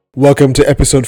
Welcome to episode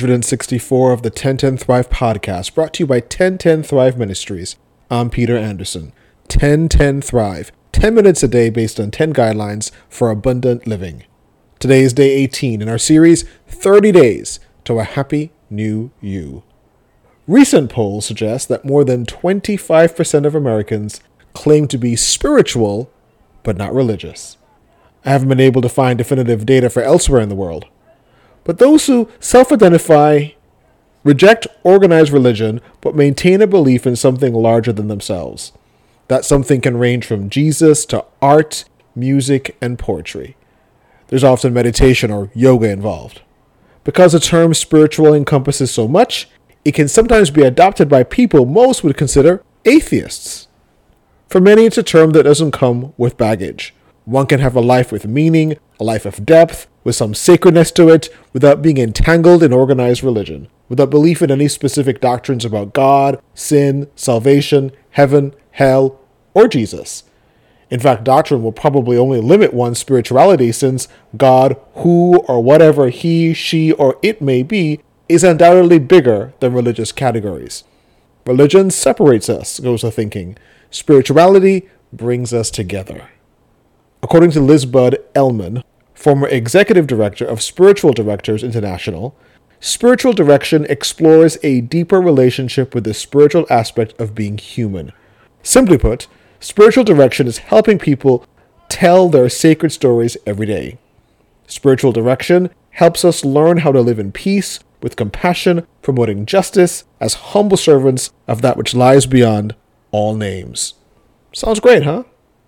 564 of the 1010 Thrive podcast, brought to you by 1010 Thrive Ministries. I'm Peter Anderson. 1010 Thrive, 10 minutes a day based on 10 guidelines for abundant living. Today is day 18 in our series, 30 Days to a Happy New You. Recent polls suggest that more than 25% of Americans claim to be spiritual, but not religious. I haven't been able to find definitive data for elsewhere in the world. But those who self-identify reject organized religion but maintain a belief in something larger than themselves. That something can range from Jesus to art, music, and poetry. There's often meditation or yoga involved. Because the term spiritual encompasses so much, it can sometimes be adopted by people most would consider atheists. For many, it's a term that doesn't come with baggage. One can have a life with meaning, a life of depth, with some sacredness to it, without being entangled in organized religion, without belief in any specific doctrines about God, sin, salvation, heaven, hell, or Jesus. In fact, doctrine will probably only limit one's spirituality, since God, who or whatever he, she, or it may be, is undoubtedly bigger than religious categories. Religion separates us, goes the thinking. Spirituality brings us together. According to Liz Bud Elman, former executive director of Spiritual Directors International, spiritual direction explores a deeper relationship with the spiritual aspect of being human. Simply put, spiritual direction is helping people tell their sacred stories every day. Spiritual direction helps us learn how to live in peace, with compassion, promoting justice as humble servants of that which lies beyond all names. Sounds great, huh?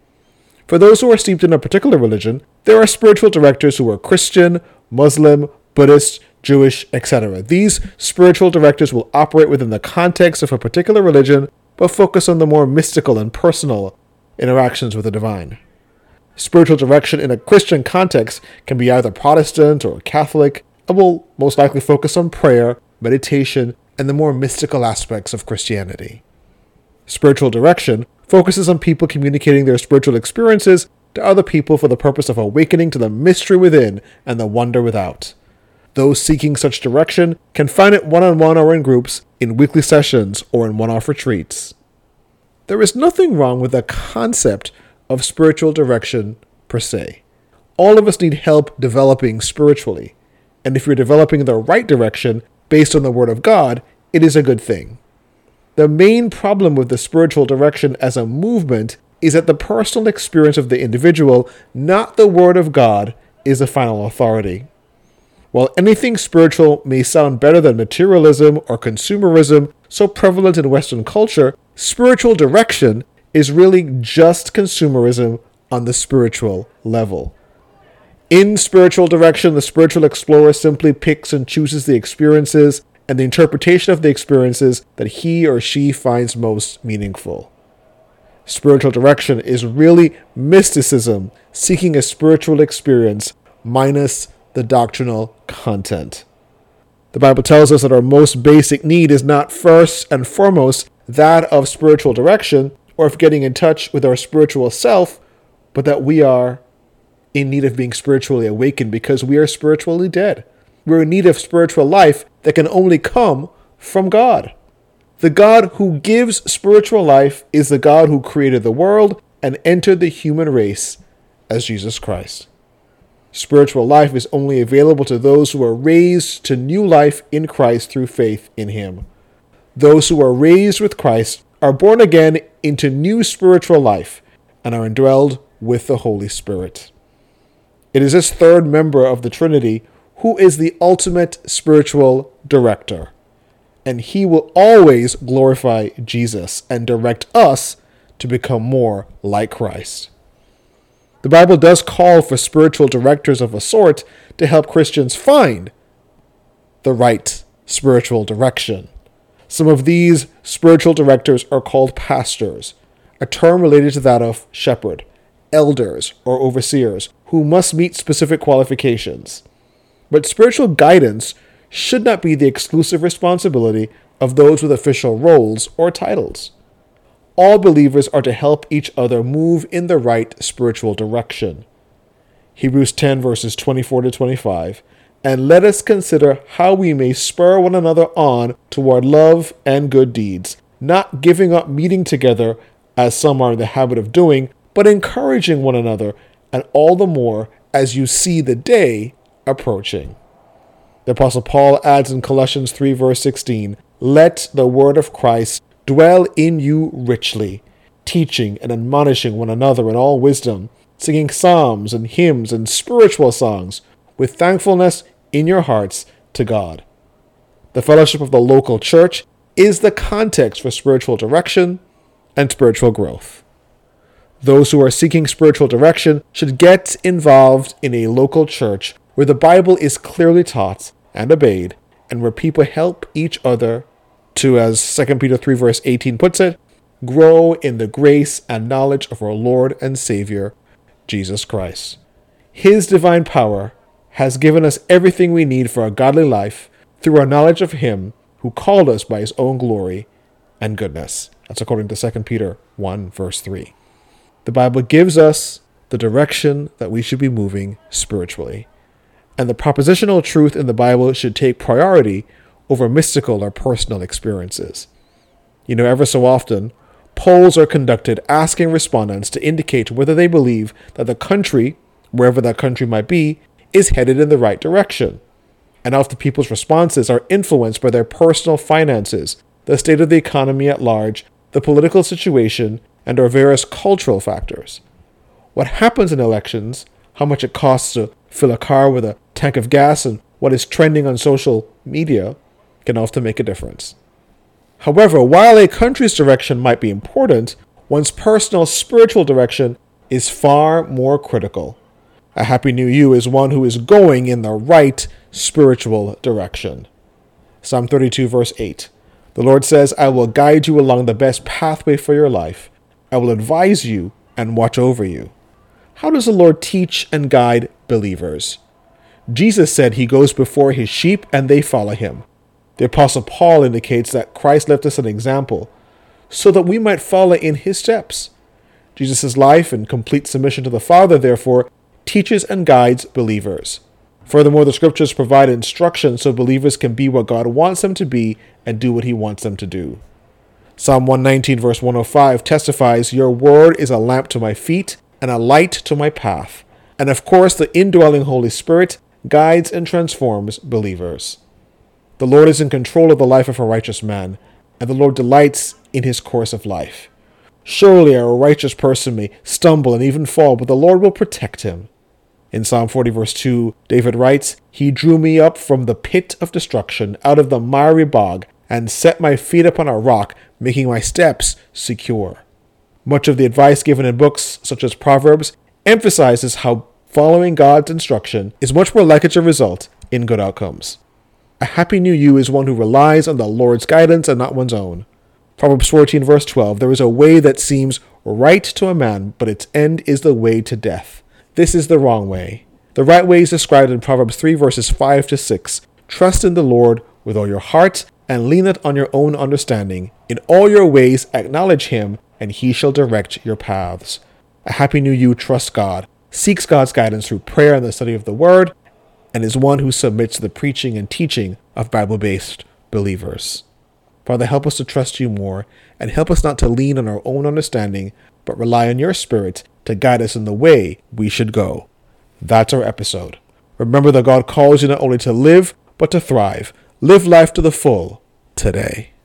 For those who are steeped in a particular religion, there are spiritual directors who are Christian, Muslim, Buddhist, Jewish, etc. These spiritual directors will operate within the context of a particular religion, but focus on the more mystical and personal interactions with the divine. Spiritual direction in a Christian context can be either Protestant or Catholic, and will most likely focus on prayer, meditation, and the more mystical aspects of Christianity. Spiritual direction focuses on people communicating their spiritual experiences to other people for the purpose of awakening to the mystery within and the wonder without. Those seeking such direction can find it one-on-one or in groups, in weekly sessions, or in one-off retreats. There is nothing wrong with the concept of spiritual direction per se. All of us need help developing spiritually, and if you're developing the right direction based on the Word of God, it is a good thing. The main problem with the spiritual direction as a movement is that the personal experience of the individual, not the Word of God, is the final authority. While anything spiritual may sound better than materialism or consumerism, so prevalent in Western culture, spiritual direction is really just consumerism on the spiritual level. In spiritual direction, the spiritual explorer simply picks and chooses the experiences and the interpretation of the experiences that he or she finds most meaningful. Spiritual direction is really mysticism, seeking a spiritual experience minus the doctrinal content. The Bible tells us that our most basic need is not first and foremost that of spiritual direction or of getting in touch with our spiritual self, but that we are in need of being spiritually awakened because we are spiritually dead. We're in need of spiritual life that can only come from God. The God who gives spiritual life is the God who created the world and entered the human race as Jesus Christ. Spiritual life is only available to those who are raised to new life in Christ through faith in Him. Those who are raised with Christ are born again into new spiritual life and are indwelled with the Holy Spirit. It is this third member of the Trinity who is the ultimate spiritual director, and He will always glorify Jesus and direct us to become more like Christ. The Bible does call for spiritual directors of a sort to help Christians find the right spiritual direction. Some of these spiritual directors are called pastors, a term related to that of shepherd, elders, or overseers, who must meet specific qualifications. But spiritual guidance should not be the exclusive responsibility of those with official roles or titles. All believers are to help each other move in the right spiritual direction. Hebrews 10 verses 24 to 25. and let us consider how we may spur one another on toward love and good deeds, not giving up meeting together, as some are in the habit of doing, but encouraging one another, and all the more as you see the day approaching. The Apostle Paul adds in Colossians 3 verse 16, let the word of Christ dwell in you richly, teaching and admonishing one another in all wisdom, singing psalms and hymns and spiritual songs with thankfulness in your hearts to God. The fellowship of the local church is the context for spiritual direction and spiritual growth. Those who are seeking spiritual direction should get involved in a local church where the Bible is clearly taught and obeyed, and where people help each other to, as 2 Peter 3 verse 18 puts it, grow in the grace and knowledge of our Lord and Savior, Jesus Christ. His divine power has given us everything we need for a godly life through our knowledge of Him who called us by His own glory and goodness. That's according to 2 Peter 1 verse 3. The Bible gives us the direction that we should be moving spiritually. And the propositional truth in the Bible should take priority over mystical or personal experiences. Ever so often, polls are conducted asking respondents to indicate whether they believe that the country, wherever that country might be, is headed in the right direction. And often people's responses are influenced by their personal finances, the state of the economy at large, the political situation, and our various cultural factors. What happens in elections, how much it costs to fill a car with a tank of gas, and what is trending on social media can often make a difference. However, while a country's direction might be important, one's personal spiritual direction is far more critical. A happy new you is one who is going in the right spiritual direction. Psalm 32 verse 8. The Lord says, I will guide you along the best pathway for your life. I will advise you and watch over you. How does the Lord teach and guide believers? Jesus said He goes before His sheep and they follow Him. The Apostle Paul indicates that Christ left us an example so that we might follow in His steps. Jesus' life and complete submission to the Father, therefore, teaches and guides believers. Furthermore, the Scriptures provide instruction so believers can be what God wants them to be and do what He wants them to do. Psalm 119 verse 105 testifies, your word is a lamp to my feet and a light to my path. And of course, the indwelling Holy Spirit guides and transforms believers. The Lord is in control of the life of a righteous man, and the Lord delights in his course of life. Surely a righteous person may stumble and even fall, but the Lord will protect him. In Psalm 40 verse 2, David writes, He drew me up from the pit of destruction, out of the miry bog, and set my feet upon a rock, making my steps secure. Much of the advice given in books such as Proverbs emphasizes how following God's instruction is much more likely to result in good outcomes. A happy new you is one who relies on the Lord's guidance and not one's own. Proverbs 14 verse 12, there is a way that seems right to a man, but its end is the way to death. This is the wrong way. The right way is described in Proverbs 3 verses 5 to 6. Trust in the Lord with all your heart and lean not on your own understanding. In all your ways acknowledge Him, and He shall direct your paths. A happy new you trusts God, seeks God's guidance through prayer and the study of the Word, and is one who submits to the preaching and teaching of Bible-based believers. Father, help us to trust you more, and help us not to lean on our own understanding, but rely on your Spirit to guide us in the way we should go. That's our episode. Remember that God calls you not only to live, but to thrive. Live life to the full today.